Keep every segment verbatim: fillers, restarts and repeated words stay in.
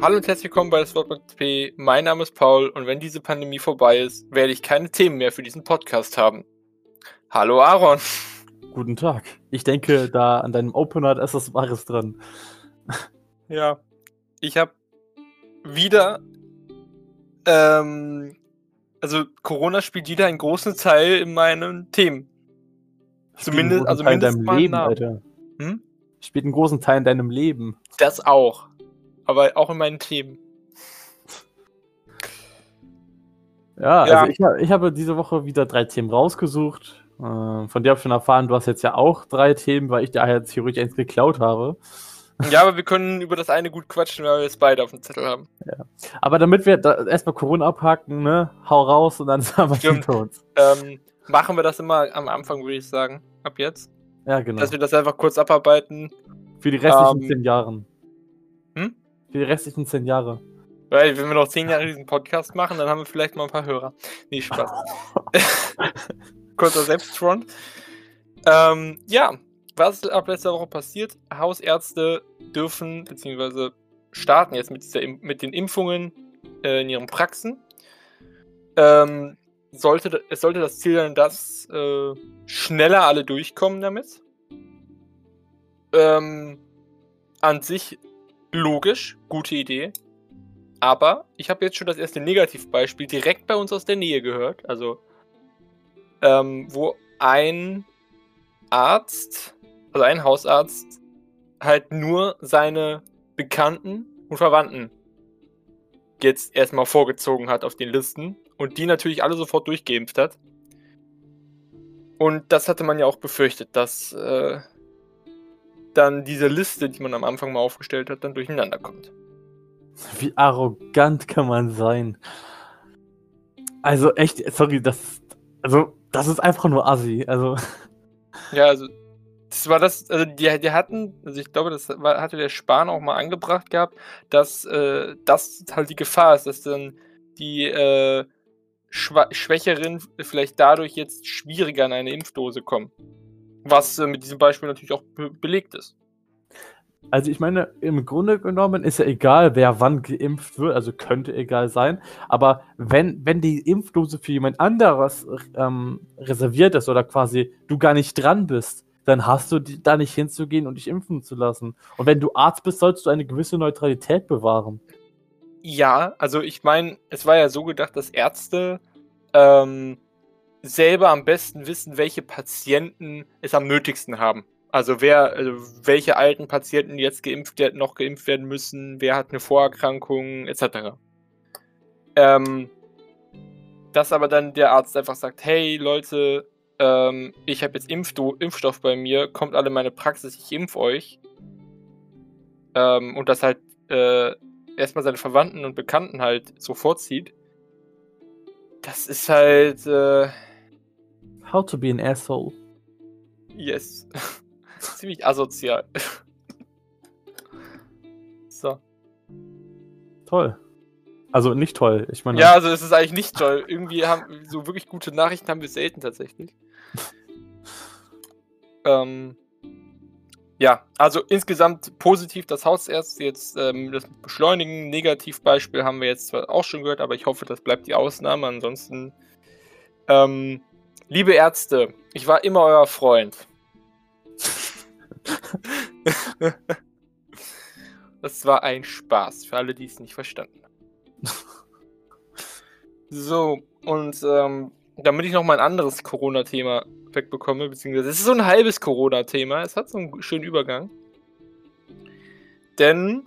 Hallo und herzlich willkommen bei das Wort P. Mein Name ist Paul und wenn diese Pandemie vorbei ist, werde ich keine Themen mehr für diesen Podcast haben. Hallo Aaron. Guten Tag. Ich denke, da an deinem Opener ist was Wahres dran. Ja, ich habe wieder, ähm, also Corona spielt wieder einen großen Teil in meinen Themen. Spielt einen Zumindest, großen also Teil in mindestens deinem mal Leben, Namen. Alter. Hm? Spielt einen großen Teil in deinem Leben. Das auch. Aber auch in meinen Themen. Ja, Ja. also ich, ha- ich habe diese Woche wieder drei Themen rausgesucht. Äh, von dir habe ich schon erfahren, du hast jetzt ja auch drei Themen, weil ich dir jetzt theoretisch eins geklaut habe. Ja, aber wir können über das eine gut quatschen, weil wir es beide auf dem Zettel haben. Aber damit wir da erstmal Corona abhaken, ne, hau raus und dann haben wir es Stimmt. hinter uns. Ähm, machen wir das immer am Anfang, würde ich sagen. Ab jetzt. Ja, genau. Dass wir das einfach kurz abarbeiten. Für die restlichen ähm, zehn Jahre. Hm? Für die restlichen zehn Jahre. Weil, wenn wir noch zehn Jahre diesen Podcast machen, dann haben wir vielleicht mal ein paar Hörer. Nee, Spaß. Kurzer Selbstfront. Ähm, ja, was ist ab letzter Woche passiert? Hausärzte dürfen, beziehungsweise starten jetzt mit, dieser, Im- mit den Impfungen äh, in ihren Praxen. Ähm, sollte, es sollte das Ziel sein, dass äh, schneller alle durchkommen damit. Ähm, an sich logisch, gute Idee. Aber ich habe jetzt schon das erste Negativbeispiel direkt bei uns aus der Nähe gehört. Also, ähm, wo ein Arzt, also ein Hausarzt, halt nur seine Bekannten und Verwandten jetzt erstmal vorgezogen hat auf den Listen und die natürlich alle sofort durchgeimpft hat. Und das hatte man ja auch befürchtet, dass äh, dann diese Liste, die man am Anfang mal aufgestellt hat, dann durcheinander kommt. Wie arrogant kann man sein? Also echt, sorry, das, also das ist einfach nur assi. Also Ja, also das war das, also die, die hatten, also ich glaube, das war, hatte der Spahn auch mal angebracht gehabt, dass äh, das halt die Gefahr ist, dass dann die äh, Schwa- Schwächeren vielleicht dadurch jetzt schwieriger an eine Impfdose kommen. Was äh, mit diesem Beispiel natürlich auch be belegt ist. Also ich meine, im Grunde genommen ist ja egal, wer wann geimpft wird, also könnte egal sein, aber wenn, wenn die Impfdose für jemand anderes ähm, reserviert ist oder quasi du gar nicht dran bist, dann hast du die, da nicht hinzugehen und dich impfen zu lassen. Und wenn du Arzt bist, sollst du eine gewisse Neutralität bewahren. Ja, also ich meine, es war ja so gedacht, dass Ärzte ähm, selber am besten wissen, welche Patienten es am nötigsten haben. Also wer, also welche alten Patienten jetzt geimpft werden, noch geimpft werden müssen, wer hat eine Vorerkrankung, et cetera. Ähm, dass aber dann der Arzt einfach sagt, hey Leute, ähm, ich habe jetzt Impfdo Impfstoff bei mir, kommt alle in meine Praxis, ich impf euch. Ähm, und das halt äh, erstmal seine Verwandten und Bekannten halt so vorzieht. Das ist halt, äh, How to be an asshole. yes. Ziemlich asozial. So. Toll. Also nicht toll, ich meine. Ja, also es ist eigentlich nicht toll. Irgendwie haben so wirklich gute Nachrichten haben wir selten tatsächlich. ähm, ja, also insgesamt positiv, dass Hausärzte jetzt ähm, das beschleunigen. Negativbeispiel haben wir jetzt zwar auch schon gehört, aber ich hoffe, das bleibt die Ausnahme. Ansonsten, ähm, liebe Ärzte, ich war immer euer Freund. Das war ein Spaß, für alle, die es nicht verstanden haben. So, und ähm, damit ich noch mal ein anderes Corona-Thema wegbekomme, beziehungsweise es ist so ein halbes Corona-Thema, es hat so einen schönen Übergang. Denn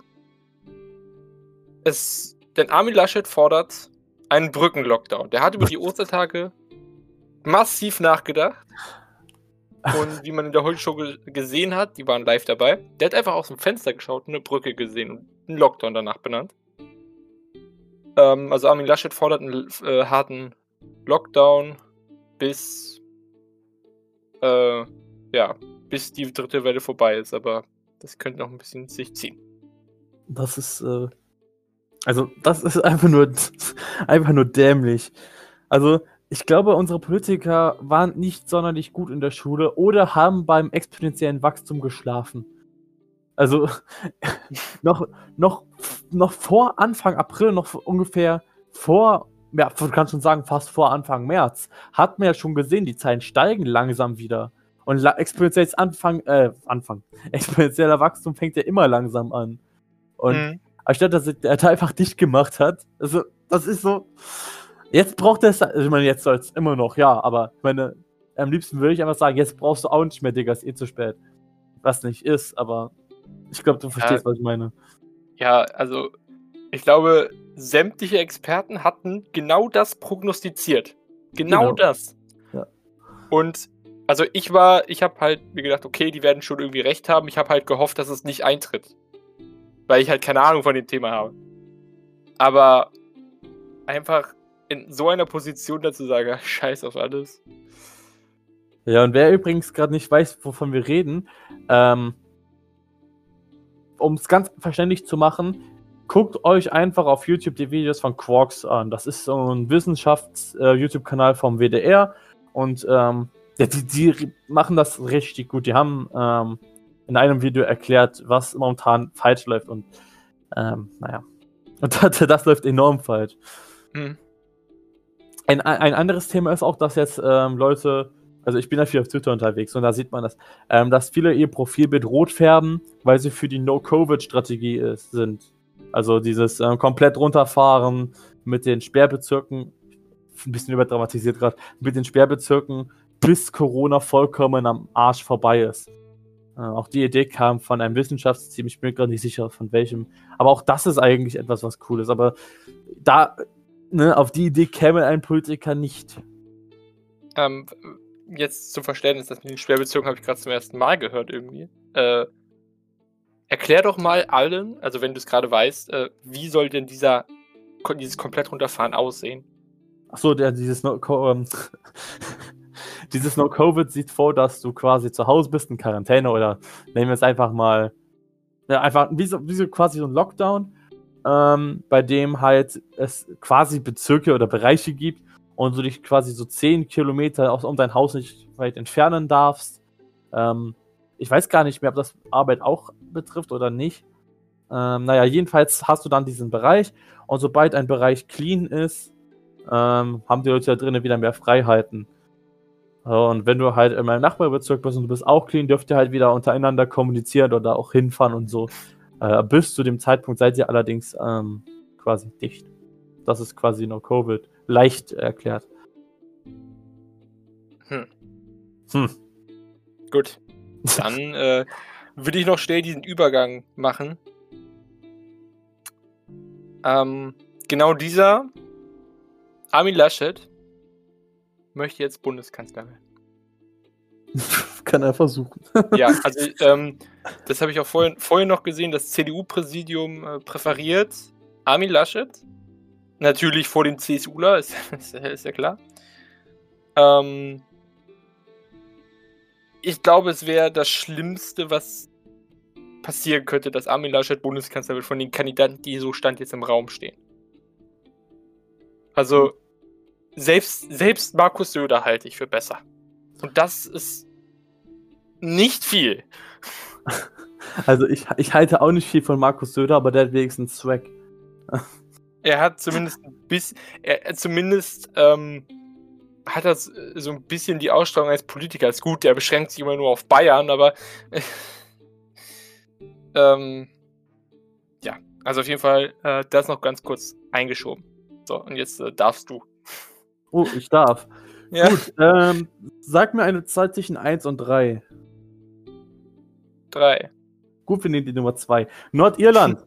es, denn Armin Laschet fordert einen Brückenlockdown. Der hat über die Ostertage massiv nachgedacht. Und wie man in der Heute-Show ge gesehen hat, die waren live dabei, der hat einfach aus dem Fenster geschaut und eine Brücke gesehen und einen Lockdown danach benannt. Ähm, also Armin Laschet fordert einen äh, harten Lockdown bis äh, ja, bis die dritte Welle vorbei ist, aber das könnte noch ein bisschen sich ziehen. Das ist, äh, also das ist einfach nur, einfach nur dämlich. Also ich glaube, unsere Politiker waren nicht sonderlich gut in der Schule oder haben beim exponentiellen Wachstum geschlafen. Also noch, noch, noch vor Anfang April, noch ungefähr vor, ja, du kannst schon sagen, fast vor Anfang März, hat man ja schon gesehen, die Zahlen steigen langsam wieder. Und la- exponentielles Anfang, äh, Anfang, exponentieller Wachstum fängt ja immer langsam an. Und Mhm. anstatt dass er da einfach dicht gemacht hat, also das ist so, jetzt braucht er es, also ich meine, jetzt soll es immer noch, ja, aber ich meine, am liebsten würde ich einfach sagen, jetzt brauchst du auch nicht mehr, Digga, ist eh zu spät. Was nicht ist, aber ich glaube, du verstehst, was ich meine. Ja, also ich glaube, sämtliche Experten hatten genau das prognostiziert. Genau, Genau. das. Ja. Und also ich war, ich habe halt mir gedacht, okay, die werden schon irgendwie recht haben. Ich habe halt gehofft, dass es nicht eintritt. Weil ich halt keine Ahnung von dem Thema habe. Aber einfach in so einer Position dazu sagen, ach, scheiß auf alles. Ja, und wer übrigens gerade nicht weiß, wovon wir reden, ähm, um es ganz verständlich zu machen, guckt euch einfach auf YouTube die Videos von Quarks an. Das ist so ein Wissenschafts-YouTube-Kanal vom W D R und ähm, ja, die, die machen das richtig gut. Die haben ähm, in einem Video erklärt, was momentan falsch läuft und ähm, naja. Und das, das läuft enorm falsch. Hm. Ein, ein anderes Thema ist auch, dass jetzt ähm, Leute, also ich bin ja viel auf Twitter unterwegs und da sieht man das, ähm, dass viele ihr Profilbild rot färben, weil sie für die No-Covid-Strategie ist, sind. Also dieses ähm, komplett runterfahren mit den Sperrbezirken, ein bisschen überdramatisiert gerade, mit den Sperrbezirken, bis Corona vollkommen am Arsch vorbei ist. Äh, auch die Idee kam von einem Wissenschaftsteam, ich bin mir gerade nicht sicher von welchem, aber auch das ist eigentlich etwas, was cool ist. Aber da, ne, auf die Idee käme ein Politiker nicht. Ähm, jetzt zum Verständnis, das mit den Sperrbezirken habe ich gerade zum ersten Mal gehört irgendwie. Äh, erklär doch mal allen, also wenn du es gerade weißt, äh, wie soll denn dieser, dieses komplett runterfahren aussehen? Achso, der, dieses No ähm, dieses No-Covid sieht vor, dass du quasi zu Hause bist in Quarantäne oder nehmen wir es einfach mal, ja, einfach wie so, wie so quasi so ein Lockdown, ähm, bei dem halt es quasi Bezirke oder Bereiche gibt und du dich quasi so zehn Kilometer aus um dein Haus nicht weit entfernen darfst. Ähm, ich weiß gar nicht mehr, ob das Arbeit auch betrifft oder nicht. Ähm, naja, jedenfalls hast du dann diesen Bereich und sobald ein Bereich clean ist, ähm, haben die Leute da drinnen wieder mehr Freiheiten. Und wenn du halt in meinem Nachbarbezirk bist und du bist auch clean, dürft ihr halt wieder untereinander kommunizieren oder auch hinfahren und so. Äh, bis zu dem Zeitpunkt seid ihr allerdings ähm, quasi dicht. Das ist quasi No Covid. Leicht erklärt. Hm. Hm. Gut. Dann äh, würde ich noch schnell diesen Übergang machen. Ähm, genau dieser Armin Laschet möchte jetzt Bundeskanzler werden. Kann er versuchen. Ja, also ähm, das habe ich auch vorhin, vorhin noch gesehen, das C D U-Präsidium äh, präferiert Armin Laschet. Natürlich vor dem CSUler, ist, ist, ist ja klar. Ähm, ich glaube, es wäre das Schlimmste, was passieren könnte, dass Armin Laschet Bundeskanzler wird von den Kandidaten, die so Stand jetzt im Raum stehen. Also selbst, selbst Markus Söder halte ich für besser. Und das ist nicht viel. Also ich, ich halte auch nicht viel von Markus Söder, aber der hat wenigstens Swag. Er hat zumindest ein bisschen, er zumindest ähm, hat er so ein bisschen die Ausstrahlung als Politiker. Ist gut, der beschränkt sich immer nur auf Bayern, aber ähm, ja, also auf jeden Fall äh, das noch ganz kurz eingeschoben. So, und jetzt äh, darfst du. Oh, ich darf. Ja. Gut, ähm, sag mir eine Zahl zwischen eins und drei. Drei. Gut, wir nehmen die Nummer zwei. Nordirland.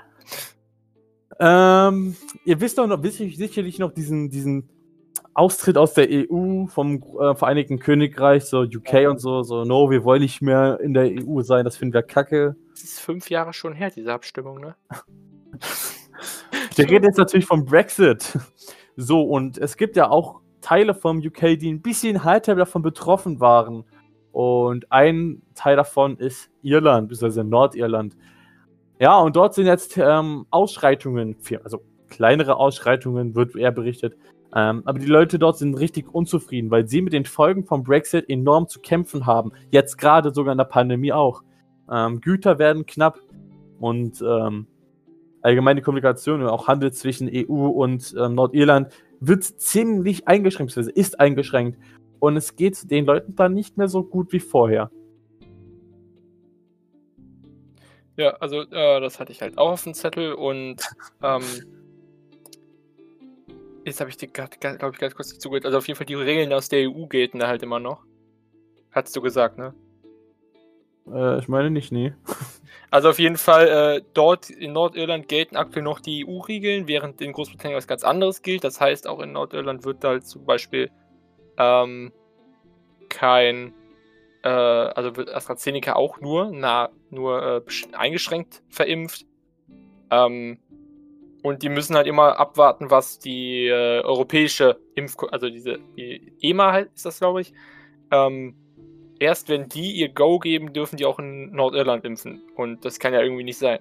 ähm, ihr wisst doch noch, wisst ihr sicherlich noch diesen, diesen Austritt aus der E U vom äh, Vereinigten Königreich, so U K und so, so, no, wir wollen nicht mehr in der E U sein, das finden wir kacke. Das ist fünf Jahre schon her, diese Abstimmung, ne? Wir reden jetzt natürlich vom Brexit. So, und es gibt ja auch Teile vom U K, die ein bisschen härter davon betroffen waren. Und ein Teil davon ist Irland, beziehungsweise Nordirland. Ja, und dort sind jetzt ähm, Ausschreitungen, also kleinere Ausschreitungen, wird eher berichtet. Ähm, aber die Leute dort sind richtig unzufrieden, weil sie mit den Folgen vom Brexit enorm zu kämpfen haben. Jetzt gerade sogar in der Pandemie auch. ähm, Güter werden knapp und ähm, allgemeine Kommunikation und auch Handel zwischen E U und ähm, Nordirland wird ziemlich eingeschränkt, beziehungsweise ist eingeschränkt. Und es geht den Leuten dann nicht mehr so gut wie vorher. Ja, also äh, das hatte ich halt auch auf dem Zettel und ähm, jetzt habe ich dir gerade, glaube ich, ganz kurz nicht zugehört. Also auf jeden Fall die Regeln aus der E U gelten da halt immer noch. Hattest du gesagt, ne? Äh, ich meine nicht, nee. Also auf jeden Fall, äh, dort in Nordirland gelten aktuell noch die E U-Regeln, während in Großbritannien was ganz anderes gilt. Das heißt, auch in Nordirland wird da halt zum Beispiel ähm, kein, äh, also wird AstraZeneca auch nur, na, nur äh, besch- eingeschränkt verimpft. Ähm, und die müssen halt immer abwarten, was die äh, europäische Impf, also diese die E M A halt, ist das, glaube ich. Ähm, erst wenn die ihr Go geben, dürfen die auch in Nordirland impfen. Und das kann ja irgendwie nicht sein.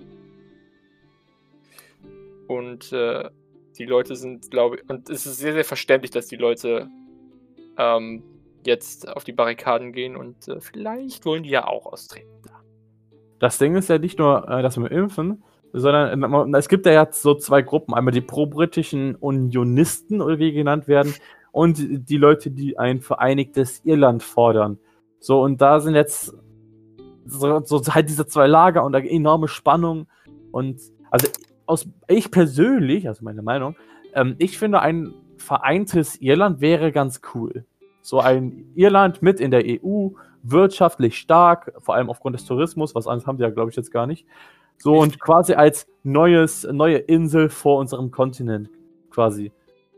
Und äh, die Leute sind, glaube ich, und es ist sehr, sehr verständlich, dass die Leute ähm, jetzt auf die Barrikaden gehen und äh, vielleicht wollen die ja auch austreten. Das Ding ist ja nicht nur, äh, dass wir impfen, sondern äh, es gibt ja jetzt so zwei Gruppen. Einmal die pro-britischen Unionisten, oder wie die genannt werden, und die Leute, die ein vereinigtes Irland fordern. So, und da sind jetzt so, so halt diese zwei Lager und eine enorme Spannung. Und also aus, ich persönlich, also meine Meinung, ähm, ich finde, ein vereintes Irland wäre ganz cool. So ein Irland mit in der E U, wirtschaftlich stark, vor allem aufgrund des Tourismus, was anderes haben die ja, glaube ich, jetzt gar nicht. So, und quasi als neues, neue Insel vor unserem Kontinent, quasi.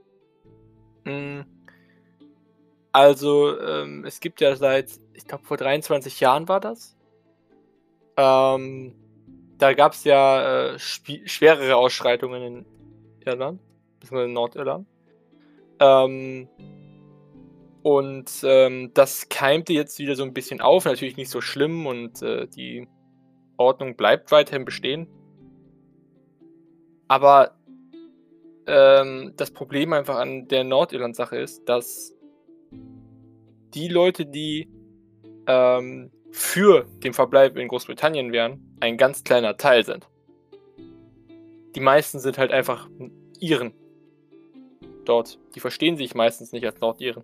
Also, ähm, es gibt ja seit, ich glaube, vor dreiundzwanzig Jahren war das. Ähm, da gab es ja äh, schwerere Ausschreitungen in Irland, beziehungsweise in Nordirland. Ähm, und ähm, das keimte jetzt wieder so ein bisschen auf, natürlich nicht so schlimm und äh, die Ordnung bleibt weiterhin bestehen. Aber ähm, das Problem einfach an der Nordirland-Sache ist, dass die Leute, die ähm, für den Verbleib in Großbritannien wären, ein ganz kleiner Teil sind. Die meisten sind halt einfach Iren dort. Die verstehen sich meistens nicht als Nordiren.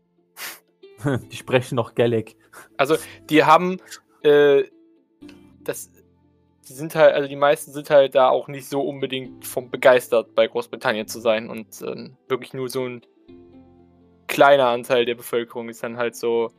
Die sprechen noch Gaelic. Also die haben äh, das, die sind halt, also die meisten sind halt da auch nicht so unbedingt vom begeistert, bei Großbritannien zu sein und äh, wirklich nur so ein kleiner Anteil der Bevölkerung ist dann halt so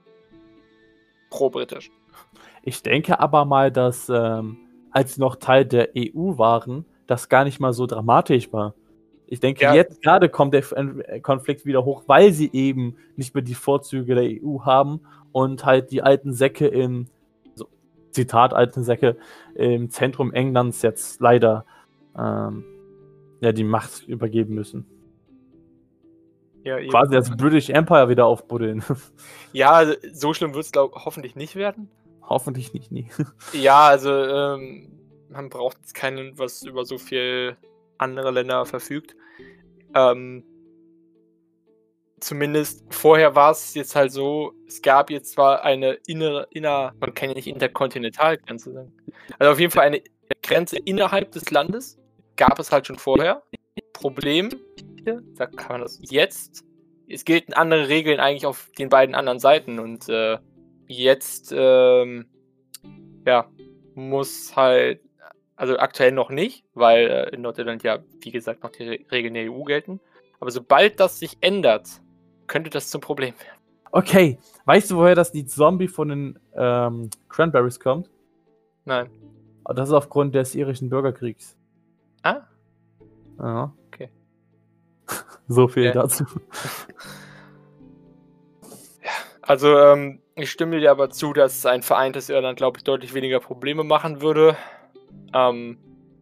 pro-britisch. Ich denke aber mal, dass ähm, als sie noch Teil der E U waren, das gar nicht mal so dramatisch war. Ich denke, Ja. jetzt gerade kommt der F- Konflikt wieder hoch, weil sie eben nicht mehr die Vorzüge der E U haben und halt die alten Säcke im, so, Zitat alten Säcke, im Zentrum Englands jetzt leider ähm, ja, die Macht übergeben müssen. Ja, eben. Quasi das British Empire wieder aufbuddeln. Ja, also, so schlimm wird es hoffentlich nicht werden. Hoffentlich nicht, nie. Ja, also ähm, man braucht jetzt keinen, was über so viel andere Länder verfügt. Ähm, zumindest vorher war es jetzt halt so, es gab jetzt zwar eine innere, inner, man kann ja nicht Interkontinentalgrenze sagen. Also auf jeden Fall eine Grenze innerhalb des Landes, gab es halt schon vorher. Problem, da kann man das jetzt, es gelten andere Regeln eigentlich auf den beiden anderen Seiten und äh, jetzt, ähm, ja, muss halt, also aktuell noch nicht, weil äh, in Nordirland ja, wie gesagt, noch die Re Regeln der E U gelten. Aber sobald das sich ändert, könnte das zum Problem werden. Okay, weißt du, woher das Lied Zombie von den ähm, Cranberries kommt? Nein. Das ist aufgrund des irischen Bürgerkriegs. Ah? Ja. Okay. So viel Ja. dazu. Ja, also ähm, ich stimme dir aber zu, dass ein vereintes Irland, glaube ich, deutlich weniger Probleme machen würde. Ähm,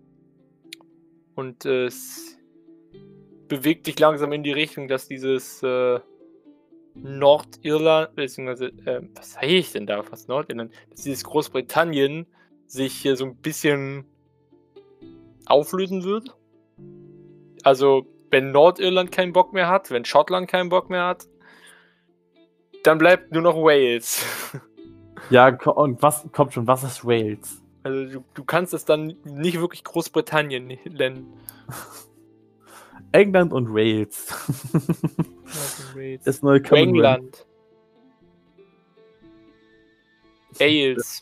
und äh, es bewegt sich langsam in die Richtung, dass dieses äh, Nordirland, beziehungsweise, äh, was sage ich denn da, was Nordirland, dass dieses Großbritannien sich hier so ein bisschen auflösen wird. Also, wenn Nordirland keinen Bock mehr hat, wenn Schottland keinen Bock mehr hat, dann bleibt nur noch Wales. Ja, ko- und was kommt schon, was ist Wales? Also du, du kannst es dann nicht wirklich Großbritannien nennen. England und Wales. Also Wales. Das neue Commonwealth. England. Wales.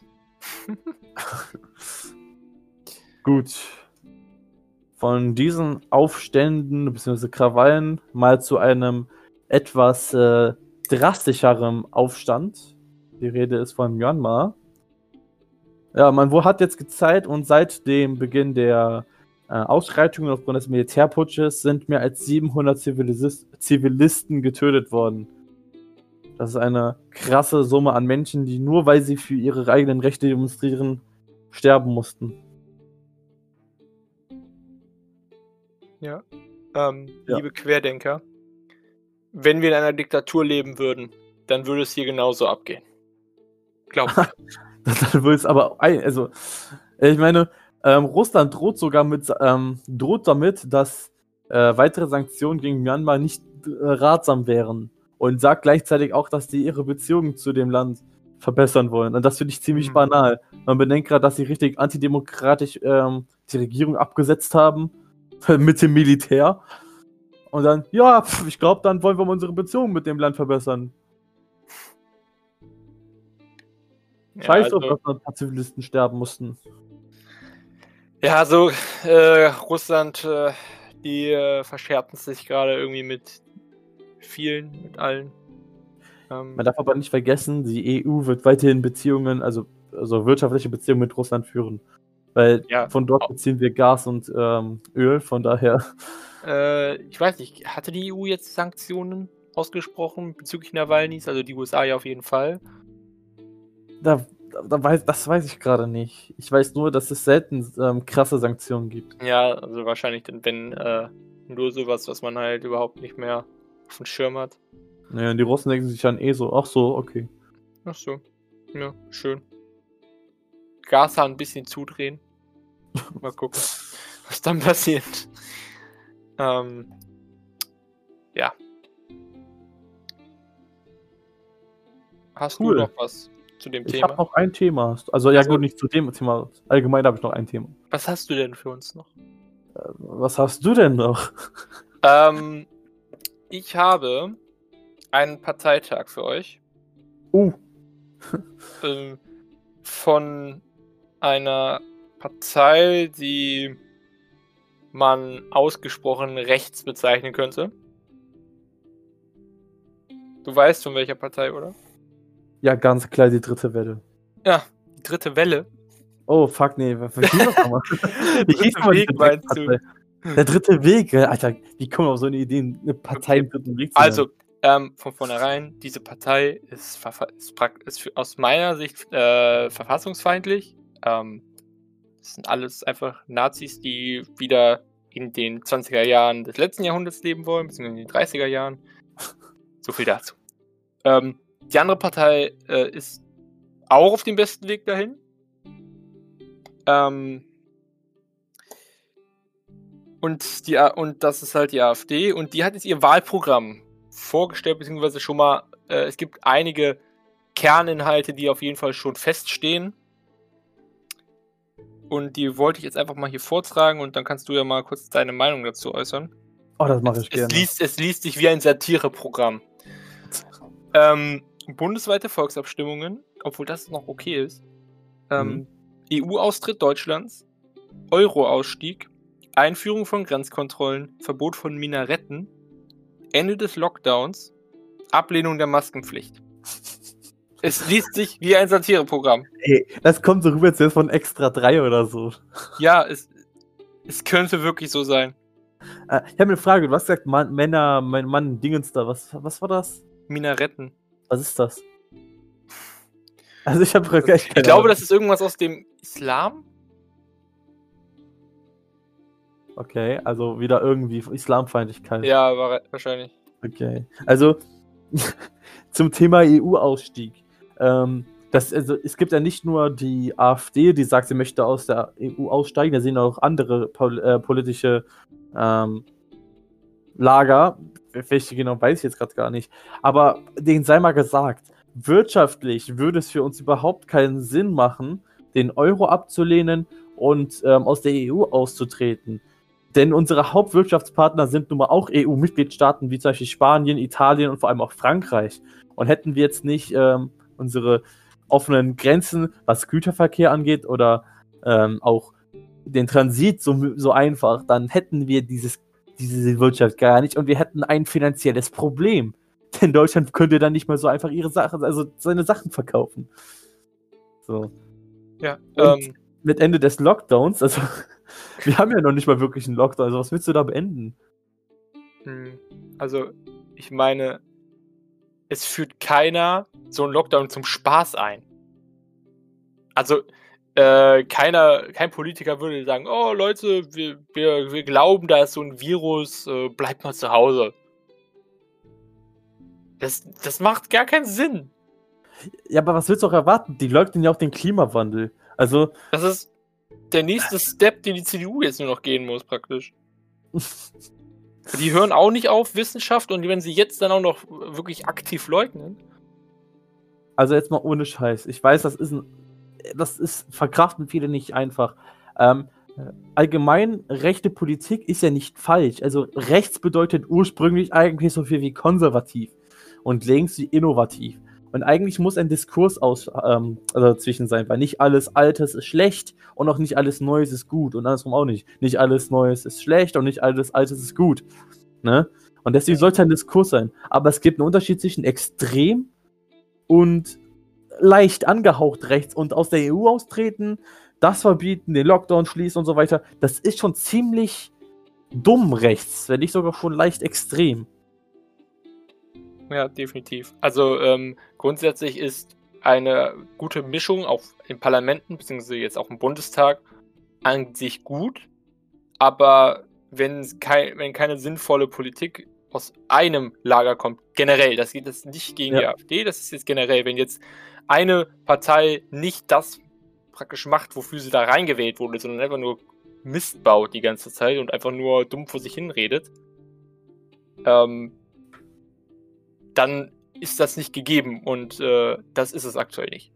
Gut. Von diesen Aufständen bzw. Krawallen mal zu einem etwas äh, drastischeren Aufstand. Die Rede ist von Myanmar. Ja, man wo hat jetzt gezeigt und seit dem Beginn der äh, Ausschreitungen aufgrund des Militärputsches sind mehr als siebenhundert Zivilis Zivilisten getötet worden. Das ist eine krasse Summe an Menschen, die nur weil sie für ihre eigenen Rechte demonstrieren, sterben mussten. Ja. Ähm, Ja. Liebe Querdenker, wenn wir in einer Diktatur leben würden, dann würde es hier genauso abgehen. Glaubt mir. Dann würde es aber, ein- also, ich meine, ähm, Russland droht sogar mit, ähm, droht damit, dass äh, weitere Sanktionen gegen Myanmar nicht äh, ratsam wären. Und sagt gleichzeitig auch, dass sie ihre Beziehungen zu dem Land verbessern wollen. Und das finde ich ziemlich Mhm. banal. Man bedenkt gerade, dass sie richtig antidemokratisch ähm, die Regierung abgesetzt haben mit dem Militär. Und dann, ja, pf, ich glaube, dann wollen wir unsere Beziehungen mit dem Land verbessern. Ja, Scheiße, also, dass ein paar Zivilisten sterben mussten. ja, so äh, Russland, äh, die äh, verscherzen sich gerade irgendwie mit vielen, mit allen. Ähm, Man darf aber nicht vergessen, die E U wird weiterhin Beziehungen, also, also wirtschaftliche Beziehungen mit Russland führen. Weil Ja. von dort beziehen wir Gas und ähm, Öl, von daher. äh, ich weiß nicht, hatte die E U jetzt Sanktionen ausgesprochen bezüglich Nawalnys? Also die U S A ja auf jeden Fall. Da, da weiß, das weiß ich gerade nicht. Ich weiß nur, dass es selten ähm, krasse Sanktionen gibt. Ja, also wahrscheinlich dann, wenn äh, nur sowas, was man halt überhaupt nicht mehr auf dem Schirm hat. Naja, und die Russen denken sich dann eh so, ach so, okay. Ach so. Ja, schön. Gashahn ein bisschen zudrehen. Mal gucken, was dann passiert. Ähm, ja. Hast Cool. du noch was zu dem Ich Thema? habe noch ein Thema. Also, ja Also- gut, nicht zu dem Thema. Allgemein habe ich noch ein Thema. Was hast du denn für uns noch? Äh, Was hast du denn noch? Ähm, ich habe einen Parteitag für euch. Uh, ähm, von einer Partei, die man ausgesprochen rechts bezeichnen könnte. Du weißt von welcher Partei, oder? ja, ganz klar die dritte Welle. Ja, die dritte Welle. Oh, fuck, nee, wie hieß das nochmal? Der Wie hieß dritte nochmal die Weg, dritte meinst du? Partei? Der dritte Weg, äh, Alter, wie kommen wir auf so eine Idee, eine Partei im dritten Weg zu nennen? Also, ähm, von vornherein, diese Partei ist, verfa- ist, prak- ist für, aus meiner Sicht äh, verfassungsfeindlich. Ähm, das sind alles einfach Nazis, die wieder in den zwanziger Jahren des letzten Jahrhunderts leben wollen, beziehungsweise in den dreißiger Jahren. So viel dazu. Ähm, die andere Partei äh, ist auch auf dem besten Weg dahin. Ähm, und, die, A- und das ist halt die AfD. Und die hat jetzt ihr Wahlprogramm vorgestellt, beziehungsweise schon mal, äh, es gibt einige Kerninhalte, die auf jeden Fall schon feststehen. Und die wollte ich jetzt einfach mal hier vortragen und dann kannst du ja mal kurz deine Meinung dazu äußern. Oh, das mache ich Es gerne. liest, es liest sich wie ein Satireprogramm. Ähm, bundesweite Volksabstimmungen, obwohl das noch okay ist. Ähm, Mhm. E U-Austritt Deutschlands, Euro-Ausstieg, Einführung von Grenzkontrollen, Verbot von Minaretten, Ende des Lockdowns, Ablehnung der Maskenpflicht. Es liest sich wie ein Satireprogramm. Ey, das kommt so rüber, als wäre es von Extra drei oder so. Ja, es, es könnte wirklich so sein. Äh, ich habe eine Frage, du hast gesagt, Mann, Männer, mein Mann, Dingens da, was, was war das? Minaretten. Was ist das? Also ich habe gleich Ich keine glaube, Ahnung. das ist irgendwas aus dem Islam. Okay, also wieder irgendwie Islamfeindlichkeit. Ja, war, wahrscheinlich. Okay. Also zum Thema E U-Ausstieg. Ähm, das, also, es gibt ja nicht nur die AfD, die sagt, sie möchte aus der E U aussteigen, da sind auch andere pol äh, politische ähm, Lager. Welche genau weiß ich jetzt gerade gar nicht. Aber denen sei mal gesagt, wirtschaftlich würde es für uns überhaupt keinen Sinn machen, den Euro abzulehnen und ähm, aus der E U auszutreten. Denn unsere Hauptwirtschaftspartner sind nun mal auch E U-Mitgliedstaaten, wie zum Beispiel Spanien, Italien und vor allem auch Frankreich. Und hätten wir jetzt nicht ähm, unsere offenen Grenzen, was Güterverkehr angeht oder ähm, auch den Transit so, so einfach, dann hätten wir dieses, diese Wirtschaft gar nicht und wir hätten ein finanzielles Problem. Denn Deutschland könnte dann nicht mehr so einfach ihre Sachen, also seine Sachen verkaufen. So. Ja, Und ähm, mit Ende des Lockdowns, also wir haben ja noch nicht mal wirklich einen Lockdown, also was willst du da beenden? hm, also ich meine, es führt keiner so einen Lockdown zum Spaß ein. Also äh, keiner, kein Politiker würde sagen, oh Leute, wir, wir, wir glauben, da ist so ein Virus, äh, bleibt mal zu Hause. Das, das macht gar keinen Sinn. Ja, aber was willst du auch erwarten? Die leugnen ja auch den Klimawandel. Also, Das ist der nächste Step, den die C D U jetzt nur noch gehen muss, praktisch. Die hören auch nicht auf Wissenschaft und wenn sie jetzt dann auch noch wirklich aktiv leugnen. also jetzt mal ohne Scheiß. Ich weiß, das ist ein, das ist, verkraften viele nicht einfach. Ähm, allgemein, rechte Politik ist ja nicht falsch. Also rechts bedeutet ursprünglich eigentlich so viel wie konservativ und links wie innovativ. Und eigentlich muss ein Diskurs aus, ähm, also dazwischen sein, weil nicht alles Altes ist schlecht und auch nicht alles Neues ist gut und andersrum auch nicht. Nicht alles Neues ist schlecht und nicht alles Altes ist gut. Ne? Und deswegen sollte ein Diskurs sein. Aber es gibt einen Unterschied zwischen extrem und leicht angehaucht rechts und aus der E U austreten, das verbieten, den Lockdown schließen und so weiter. Das ist schon ziemlich dumm rechts, wenn nicht sogar schon leicht extrem. Ja, definitiv. Also ähm, grundsätzlich ist eine gute Mischung auch in Parlamenten, beziehungsweise jetzt auch im Bundestag, an sich gut. Aber wenn, kein, wenn keine sinnvolle Politik aus einem Lager kommt, generell, das geht jetzt nicht gegen Ja. die AfD, das ist jetzt generell, wenn jetzt eine Partei nicht das praktisch macht, wofür sie da reingewählt wurde, sondern einfach nur Mist baut die ganze Zeit und einfach nur dumm vor sich hin redet, ähm, dann ist das nicht gegeben und äh, das ist es aktuell nicht.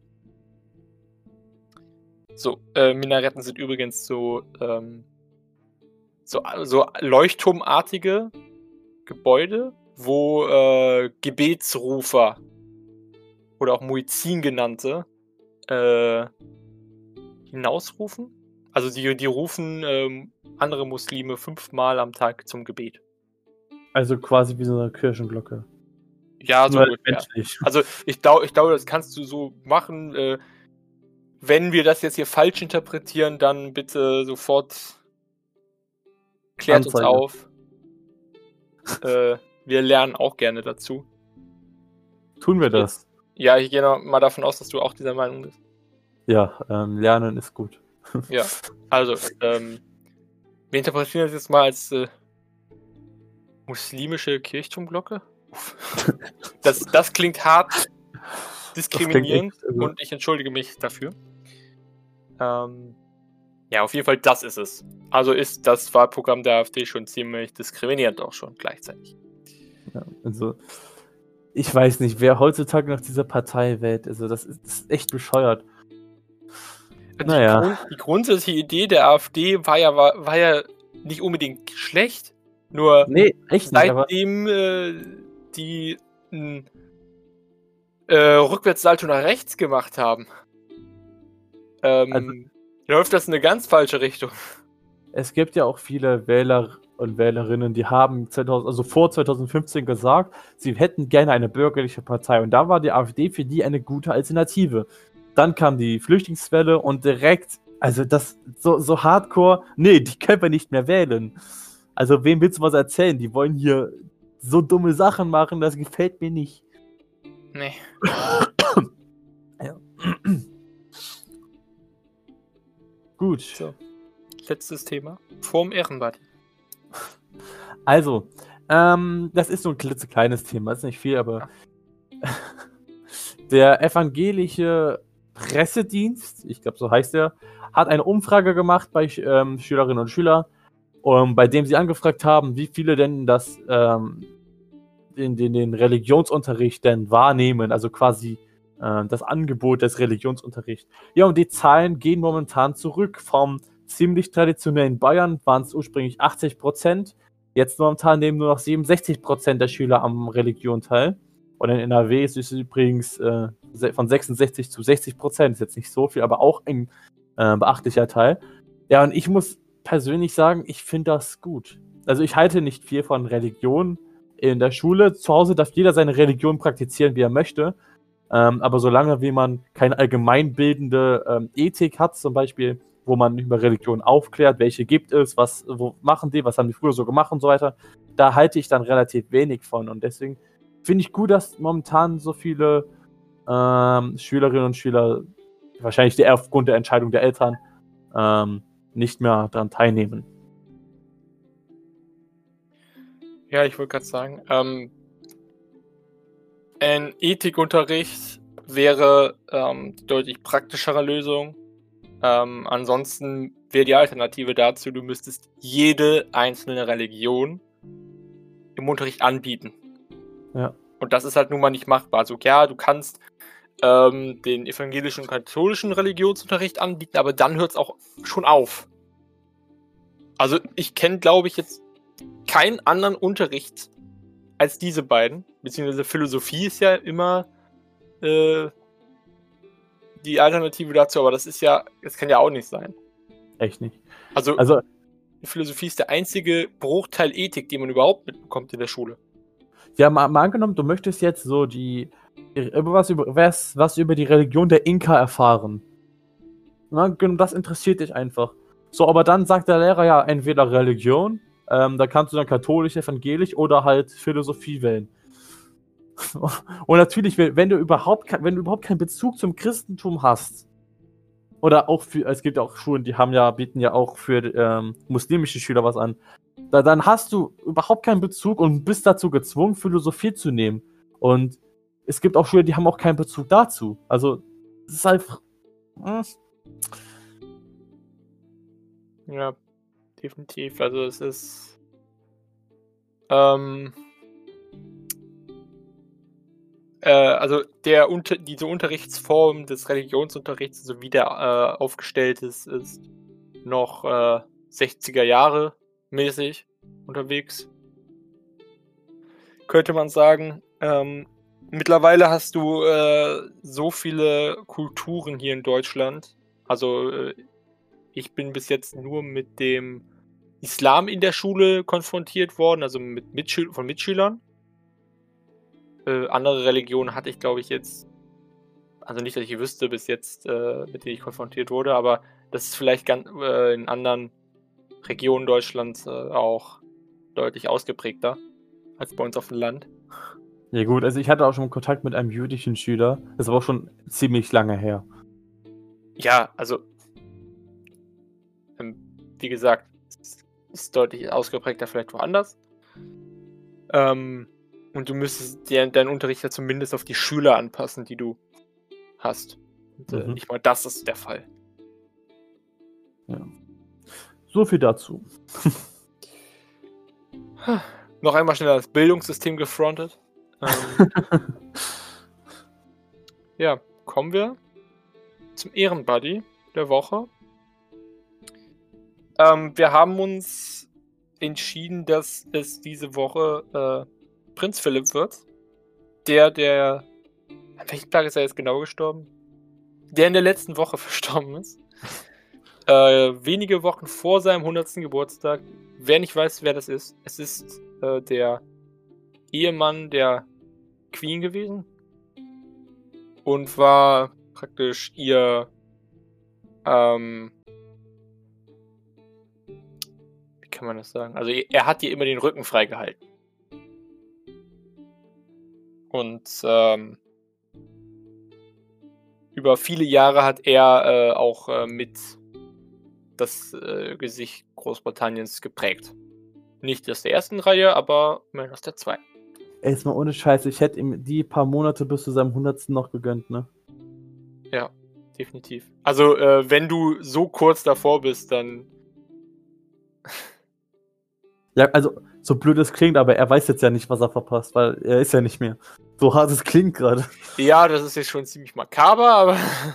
So, äh, Minaretten sind übrigens so, ähm, so, so leuchtturmartige Gebäude, wo äh, Gebetsrufer oder auch Muezzin genannte äh, hinausrufen. Also die, die rufen ähm, andere Muslime fünfmal am Tag zum Gebet. Also quasi wie so eine Kirchenglocke. Ja, so Nur ungefähr. menschlich. Also ich glaube, ich glaube, das kannst du so machen. Äh, wenn wir das jetzt hier falsch interpretieren, dann bitte sofort klärt Anzeige. uns auf. äh, wir lernen auch gerne dazu. Tun wir das? Ja, ich gehe mal davon aus, dass du auch dieser Meinung bist. Ja, ähm, lernen ist gut. Ja, also, ähm, wir interpretieren das jetzt mal als äh, muslimische Kirchturmglocke. Das, das klingt hart diskriminierend echt, also- und ich entschuldige mich dafür. Ähm, ja, auf jeden Fall, das ist es. Also ist das Wahlprogramm der AfD schon ziemlich diskriminierend auch schon gleichzeitig. Ja, also, ich weiß nicht, wer heutzutage nach dieser Partei wählt. Also, das ist, das ist echt bescheuert. Die, Naja. Grund, die grundsätzliche Idee der AfD war ja, war, war ja nicht unbedingt schlecht, nur Nee, echt nicht, aber seitdem äh, die ein äh, Rückwärtssalto nach rechts gemacht haben, ähm, Also- läuft das in eine ganz falsche Richtung. es gibt ja auch viele Wähler und Wählerinnen, die haben zweitausend, also vor zweitausendfünfzehn gesagt, sie hätten gerne eine bürgerliche Partei. Und da war die AfD für die eine gute Alternative. Dann kam die Flüchtlingswelle und direkt, also das so, so hardcore, nee, die können wir nicht mehr wählen. Also wem willst du was erzählen? Die wollen hier so dumme Sachen machen, das gefällt mir nicht. Nee. Ja. Gut. So. Letztes Thema. Vorm Ehrenbad. Also, ähm, das ist so ein klitzekleines Thema, ist nicht viel, aber der evangelische Pressedienst, ich glaube, so heißt er, hat eine Umfrage gemacht bei ähm, Schülerinnen und Schülern, um, bei dem sie angefragt haben, wie viele denn das ähm, den, den, den Religionsunterricht denn wahrnehmen, also quasi äh, das Angebot des Religionsunterrichts. Ja, und die Zahlen gehen momentan zurück. Vom ziemlich traditionellen Bayern waren es ursprünglich achtzig Prozent. Jetzt momentan nehmen nur noch siebenundsechzig Prozent der Schüler am Religion teil. Und in N R W ist es übrigens äh, von sechsundsechzig zu sechzig Prozent. Ist jetzt nicht so viel, aber auch ein äh, beachtlicher Teil. Ja, und ich muss persönlich sagen, ich finde das gut. Also ich halte nicht viel von Religion in der Schule. Zu Hause darf jeder seine Religion praktizieren, wie er möchte. Ähm, aber solange wie man keine allgemeinbildende ähm, Ethik hat, zum Beispiel, wo man über Religion aufklärt, welche gibt es, was wo machen die, was haben die früher so gemacht und so weiter, da halte ich dann relativ wenig von. Und deswegen finde ich gut, dass momentan so viele ähm, Schülerinnen und Schüler, wahrscheinlich eher aufgrund der Entscheidung der Eltern, ähm, nicht mehr daran teilnehmen. Ja, ich wollte gerade sagen, ähm, ein Ethikunterricht wäre ähm, die deutlich praktischere Lösung. Ähm, ansonsten wäre die Alternative dazu, du müsstest jede einzelne Religion im Unterricht anbieten. Ja. Und das ist halt nun mal nicht machbar. Also ja, du kannst ähm, den evangelischen und katholischen Religionsunterricht anbieten, aber dann hört es auch schon auf. Also ich kenne, glaube ich, jetzt keinen anderen Unterricht als diese beiden. Beziehungsweise Philosophie ist ja immer äh, die Alternative dazu, aber das ist ja, das kann ja auch nicht sein. Echt nicht. Also, Also, Philosophie ist der einzige Bruchteil Ethik, den man überhaupt mitbekommt in der Schule. ja, mal, mal angenommen, du möchtest jetzt so die, über was, über, was, was über die Religion der Inka erfahren. Na, das interessiert dich einfach. So, aber dann sagt der Lehrer ja entweder Religion, ähm, da kannst du dann katholisch, evangelisch oder halt Philosophie wählen. Und natürlich, wenn du überhaupt, wenn du überhaupt keinen Bezug zum Christentum hast, oder auch für, es gibt auch Schulen, die haben ja, bieten ja auch für ähm, muslimische Schüler was an. Da, dann hast du überhaupt keinen Bezug und bist dazu gezwungen, Philosophie zu nehmen. Und es gibt auch Schüler, die haben auch keinen Bezug dazu. Also, es ist einfach. Hm. Ja, definitiv. Also es ist ähm, äh, also der unter diese Unterrichtsform des Religionsunterrichts, so wie der äh, aufgestellt ist, ist noch äh, sechziger Jahre mäßig unterwegs. Könnte man sagen. Ähm, mittlerweile hast du äh, so viele Kulturen hier in Deutschland. Also äh, ich bin bis jetzt nur mit dem Islam in der Schule konfrontiert worden, also mit Mitschül von Mitschülern. Äh, andere Religionen hatte ich, glaube ich, jetzt, also nicht, dass ich wüsste bis jetzt, äh, mit denen ich konfrontiert wurde, aber das ist vielleicht ganz, äh, in anderen Regionen Deutschlands äh, auch deutlich ausgeprägter als bei uns auf dem Land. Ja gut, also ich hatte auch schon Kontakt mit einem jüdischen Schüler. Das ist aber auch schon ziemlich lange her. Ja, also ähm, wie gesagt, es ist deutlich ausgeprägter vielleicht woanders. Ähm, und du müsstest dir deinen Unterricht ja zumindest auf die Schüler anpassen, die du hast. Und, äh, Mhm. nicht mal das ist der Fall. Ja. So viel dazu. Noch einmal schnell das Bildungssystem gefrontet. Ähm, ja, kommen wir zum Ehrenbuddy der Woche. Ähm, wir haben uns entschieden, dass es diese Woche äh, Prinz Philipp wird. Der, der. An welchem Tag ist er jetzt genau gestorben? Der in der letzten Woche verstorben ist. Äh, wenige Wochen vor seinem hundertsten Geburtstag. Wer nicht weiß, wer das ist, es ist äh, der Ehemann der Queen gewesen. Und war praktisch ihr ähm, wie kann man das sagen? Also er hat ihr immer den Rücken freigehalten. Und ähm, über viele Jahre hat er äh, auch äh, mit das äh, Gesicht Großbritanniens geprägt. Nicht aus der ersten Reihe, aber immerhin aus der zweiten. Ey, jetzt mal ohne Scheiße, ich hätte ihm die paar Monate bis zu seinem hundertsten noch gegönnt, ne? Ja, definitiv. Also, äh, wenn du so kurz davor bist, dann. Ja, also, so blöd es klingt, aber er weiß jetzt ja nicht, was er verpasst, weil er ist ja nicht mehr. So hart es klingt gerade. Ja, das ist jetzt schon ziemlich makaber, aber.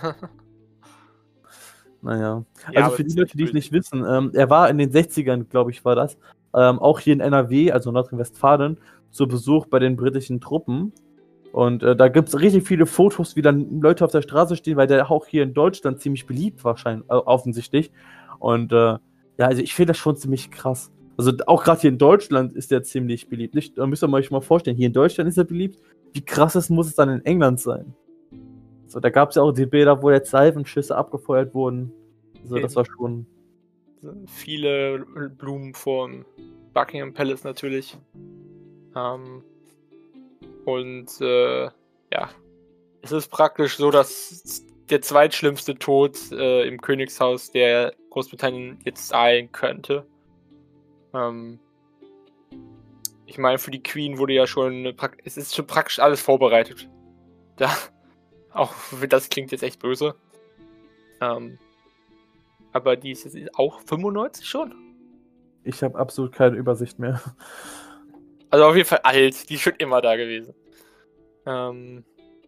Naja. Ja, Also aber für die das ist Leute, echt die es böse. nicht wissen, ähm, er war in den sechzigern, glaube ich, war das, ähm, auch hier in N R W, also Nordrhein-Westfalen, zu Besuch bei den britischen Truppen. Und äh, da gibt es richtig viele Fotos, wie dann Leute auf der Straße stehen, weil der auch hier in Deutschland ziemlich beliebt war, schein, äh, offensichtlich. Und äh, ja, also ich finde das schon ziemlich krass. Also auch gerade hier in Deutschland ist der ziemlich beliebt. Nicht, da müsst ihr euch mal vorstellen, hier in Deutschland ist er beliebt. Wie krass ist, muss es dann in England sein? So, da gab es ja auch die Bilder, wo jetzt Seifenschüsse abgefeuert wurden. Also das war schon. Viele Blumen vom Buckingham Palace natürlich. Ähm, und äh, ja, es ist praktisch so, dass der zweitschlimmste Tod äh, im Königshaus, der Großbritannien jetzt zahlen könnte. Ähm, ich meine, für die Queen wurde ja schon, es ist schon praktisch alles vorbereitet. Da, auch das klingt jetzt echt böse. Ähm, aber die ist jetzt auch fünfundneunzig schon. Ich habe absolut keine Übersicht mehr. Also auf jeden Fall alt, die ist schon immer da gewesen. Ähm,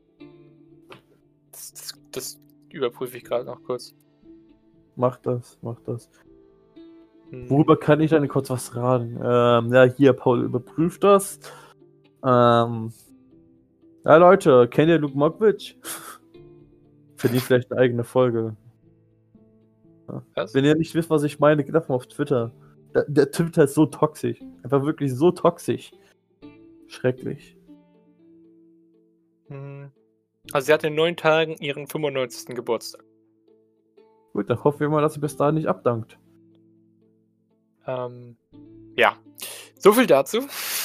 das, das, das überprüfe ich gerade noch kurz. Mach das, mach das. Hm. Worüber kann ich dann kurz was raten? Ähm, ja, hier, Paul überprüft das. Ähm, ja, Leute, kennt ihr Luke Mockridge? Verdient vielleicht eine eigene Folge. Ja. Was? Wenn ihr nicht wisst, was ich meine, geht einfach mal auf Twitter. Der, der Twitter ist so toxisch. Einfach wirklich so toxisch. Schrecklich. Hm. Also sie hat in neun Tagen ihren fünfundneunzigsten Geburtstag. Gut, dann hoffen wir mal, dass sie bis dahin nicht abdankt. Ähm, ja, so viel dazu.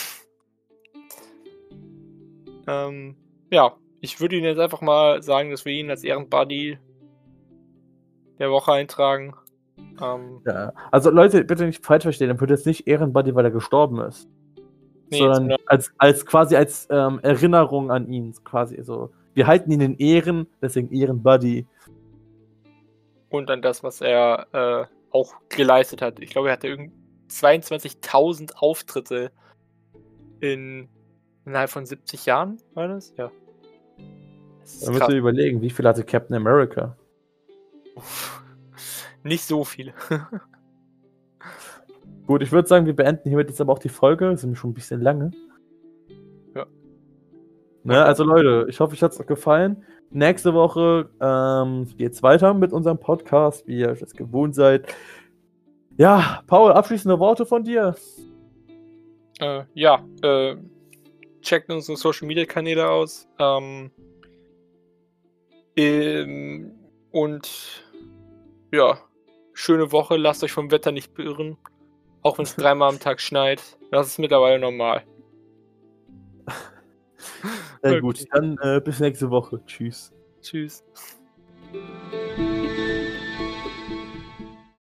ähm, ja, ich würde Ihnen jetzt einfach mal sagen, dass wir ihn als Ehrenbuddy der Woche eintragen. Ähm, Ja, also Leute, bitte nicht falsch verstehen, er wird jetzt nicht Ehrenbuddy, weil er gestorben ist. nee, sondern sondern- als, als quasi als ähm, Erinnerung an ihn. Quasi so. Wir halten ihn in Ehren, deswegen Ehrenbuddy. und an das, was er äh, auch geleistet hat. Ich glaube, er hatte irgendwie zweiundzwanzigtausend Auftritte in innerhalb von siebzig Jahren, war das? Ja. Das ist Da müsst krass. ihr überlegen, wie viel hatte Captain America? Nicht so viele. Gut, ich würde sagen, wir beenden hiermit jetzt aber auch die Folge. Das sind schon ein bisschen lange. Ja. Ne, also Leute, ich hoffe, euch hat es gefallen. Nächste Woche ähm, geht's weiter mit unserem Podcast, wie ihr es gewohnt seid. Ja, Paul, abschließende Worte von dir. Äh, ja, äh, checkt unsere Social Media Kanäle aus. Ähm, ähm, und ja, schöne Woche. Lasst euch vom Wetter nicht beirren. Auch wenn es dreimal am Tag schneit. Das ist mittlerweile normal. Sehr Okay. gut, dann äh, bis nächste Woche. Tschüss. Tschüss.